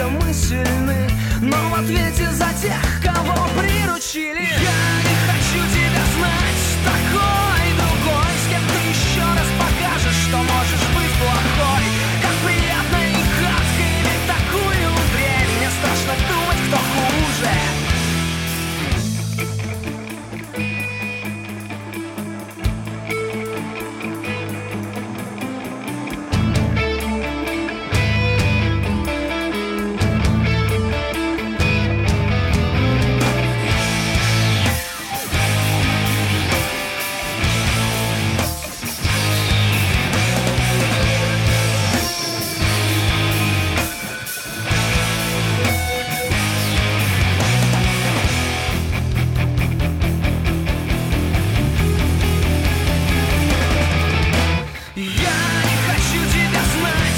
мы сильны, но в ответе за тех, кого приручили. Я не хочу тебя знать, такой другой, с кем ты еще раз покажешь, что можешь быть плохой. Как приятно и гадко иметь такую дрянь. Мне страшно думать, кто хуже. Я не хочу тебя знать,